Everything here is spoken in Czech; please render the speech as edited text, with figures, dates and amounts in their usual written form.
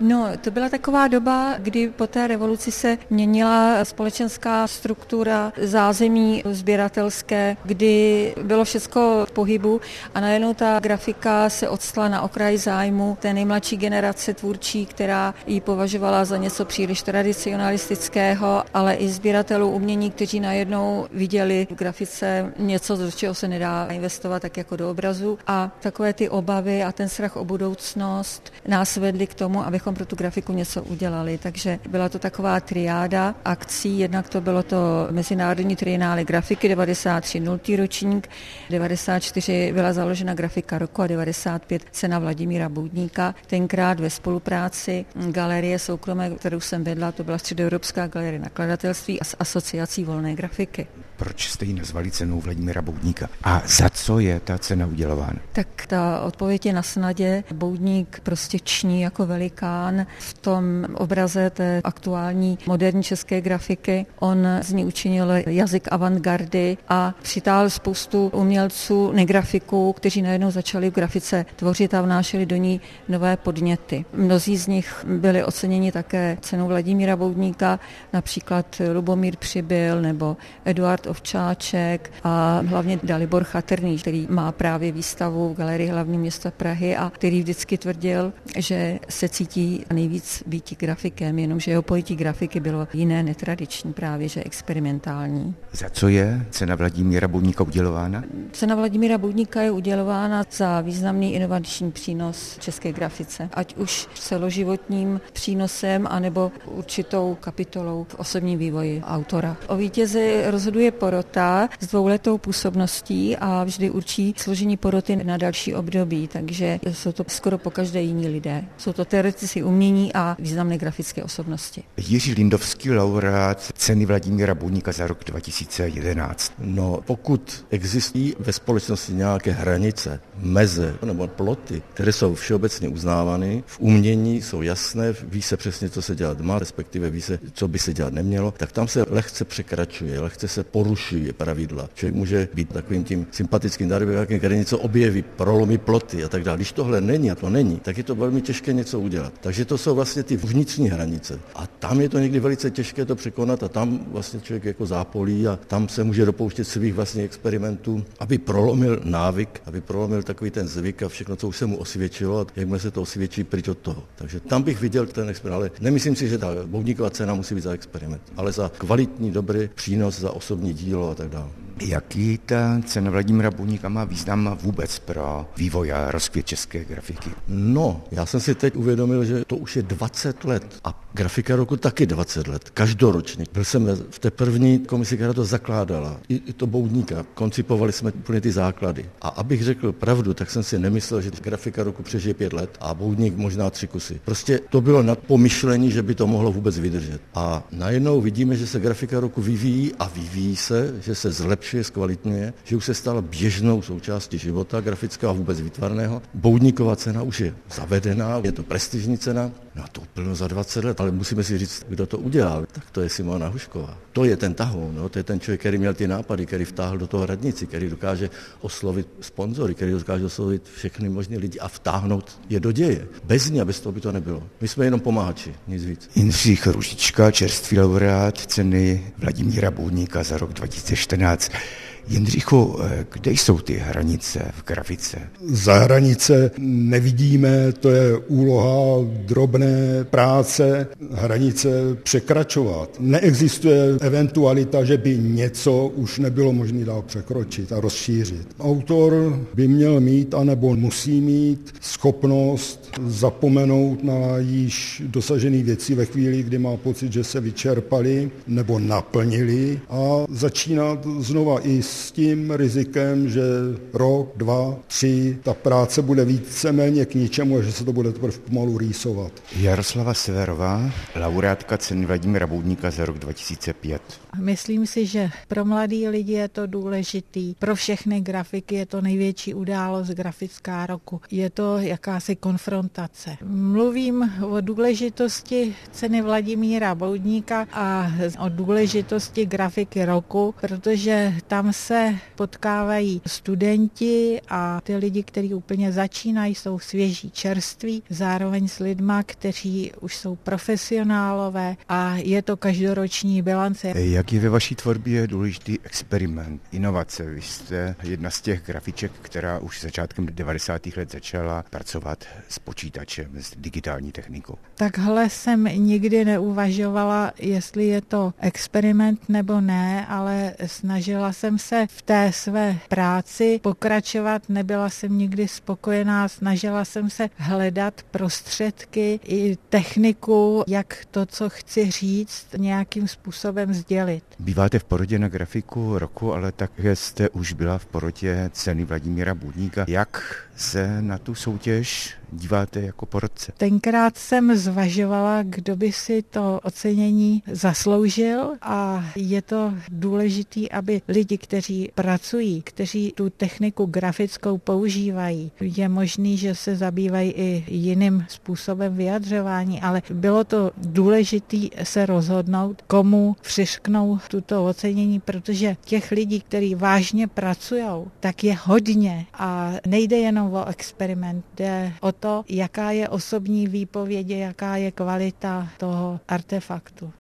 No, to byla taková doba, kdy po té revoluci se měnila společenská struktura, zázemí sběratelské, kdy bylo všecko v pohybu a najednou ta grafika se odstala na okraj zájmu té nejmladší generace tvůrčí, která ji považovala za něco příliš tradicionalistického, ale i sběratelů umění, kteří najednou viděli v grafice něco, do čeho se nedá investovat tak jako do obrazu. A takové ty obavy a ten strach o budoucnost nás vedli k tomu, abychom pro tu grafiku něco udělali. Takže byla to taková triáda akcí, jednak to bylo to Mezinárodní trienále grafiky 93 0. ročník, 94 byla založena grafika roku a 95 cena Vladimíra Boudníka, tenkrát ve spolupráci galerie soukromé, kterou jsem vedla, to byla Středoevropská galerie nakladatelství a s asociací volné grafiky. Proč jste ji nazvali cenou Vladimíra Boudníka? A za co je ta cena udělována? Tak ta odpověď je na snadě. Boudník prostě ční jako velikán v tom obraze té aktuální moderní české grafiky. On z ní učinil jazyk avantgardy a přitáhl spoustu umělců, negrafiků, kteří najednou začali v grafice tvořit a vnášeli do ní nové podněty. Mnozí z nich byli oceněni také cenou Vladimíra Boudníka, například Lubomír Přibyl nebo Eduard Ovčáček a hlavně Dalibor Chatrný, který má právě výstavu v Galerii hlavního města Prahy a který vždycky tvrdil, že se cítí nejvíc býti grafikem, jenomže jeho pojetí grafiky bylo jiné, netradiční, právě že experimentální. Za co je cena Vladimíra Boudníka udělována? Cena Vladimíra Boudníka je udělována za významný inovační přínos české grafice, ať už celoživotním přínosem, anebo určitou kapitolou v osobním vývoji autora. O vítězi rozhoduje porota s dvouletou působností a vždy určí složení poroty na další období, takže jsou to skoro pokaždé jiní lidé. Jsou to teoretici umění a významné grafické osobnosti. Jiří Lindovský, laureát ceny Vladimíra Boudníka za rok 2011. No, pokud existují ve společnosti nějaké hranice, meze nebo ploty, které jsou všeobecně uznávány, v umění jsou jasné, ví se přesně, co se dělat má, respektive ví se, co by se dělat nemělo, tak tam se lehce překračuje, lehce se porušují pravidla. Člověk může být takovým tím sympatickým darbivákem, který něco objeví, prolomí ploty a tak dále. Když tohle není a to není, tak je to velmi těžké něco udělat. Takže to jsou vlastně ty vnitřní hranice. A tam je to někdy velice těžké to překonat a tam vlastně člověk jako zápolí a tam se může dopouštět svých vlastně experimentů, aby prolomil návyk, aby prolomil takový ten zvyk a všechno, co už se mu osvědčilo, a jakmile se to osvědčí pryč od toho. Takže tam bych viděl ten experiment, ale nemyslím si, že ta Boudníkova cena musí být za experiment, ale za kvalitní, dobrý přínos, za osobní dílo a tak dále. Jaký ta cena Vladimíra Boudníka má význam vůbec pro vývoj a rozkvět české grafiky? No, já jsem si teď uvědomil, že to už je 20 let a grafika roku taky 20 let, každoročně. Byl jsem v té první komisi, která to zakládala, i to Boudníka, koncipovali jsme úplně ty základy. A abych řekl pravdu, tak jsem si nemyslel, že grafika roku přežije 5 let a Boudník možná 3 kusy. Prostě to bylo nad pomyšlení, že by to mohlo vůbec vydržet. A najednou vidíme, že se grafika roku vyvíjí a vyvíjí se, že se zlepšuje, zkvalitňuje, že už se stala běžnou součástí života grafického a vůbec výtvarného. Boudníkova cena už je zavedená, je to prestižní cena, no a to úplně za 20 let, ale musíme si říct, kdo to udělal. Tak to je Simona Hušková. To je ten tahoun, no? To je ten člověk, který měl ty nápady, který vtáhl do toho radnici, který dokáže oslovit sponzory, který dokáže oslovit všechny možné lidi a vtáhnout je do děje. Bez ní a bez toho by to nebylo. My jsme jenom pomáhači, nic víc. Jindřich Růžička, čerstvý laureát ceny Vladimíra Boudníka za rok 2014. Jindřichu, kde jsou ty hranice v grafice? Za hranice nevidíme, to je úloha drobné práce, hranice překračovat. Neexistuje eventualita, že by něco už nebylo možné dál překročit a rozšířit. Autor by měl mít, anebo musí mít schopnost zapomenout na již dosažené věci ve chvíli, kdy má pocit, že se vyčerpali nebo naplnili a začínat znova i s tím rizikem, že rok, 2, 3, ta práce bude víceméně k ničemu a že se to bude teprve pomalu rýsovat. Jaroslava Severová, laureátka ceny Vladimíra Boudníka za rok 2005. Myslím si, že pro mladý lidi je to důležitý. Pro všechny grafiky je to největší událost grafická roku. Je to jakási konfrontace. Mluvím o důležitosti ceny Vladimíra Boudníka a o důležitosti grafiky roku, protože tam se potkávají studenti a ty lidi, kteří úplně začínají, jsou svěží, čerství, zároveň s lidma, kteří už jsou profesionálové a je to každoroční bilance. Jak je ve vaší tvorbě důležitý experiment, inovace? Vy jste jedna z těch grafiček, která už začátkem 90. let začala pracovat s počítačem, s digitální technikou. Takhle jsem nikdy neuvažovala, jestli je to experiment nebo ne, ale snažila jsem se v té své práci pokračovat, nebyla jsem nikdy spokojená, snažila jsem se hledat prostředky i techniku, jak to, co chci říct, nějakým způsobem sdělit. Býváte v porotě na grafiku roku, ale také jste už byla v porotě ceny Vladimíra Bůdníka. Jak se na tu soutěž díváte jako porotce? Tenkrát jsem zvažovala, kdo by si to ocenění zasloužil a je to důležité, aby lidi, kteří pracují, kteří tu techniku grafickou používají, je možný, že se zabývají i jiným způsobem vyjadřování, ale bylo to důležité se rozhodnout, komu přišknou tuto ocenění, protože těch lidí, kteří vážně pracují, tak je hodně a nejde jenom o experiment, jde o to, jaká je osobní výpověď, jaká je kvalita toho artefaktu.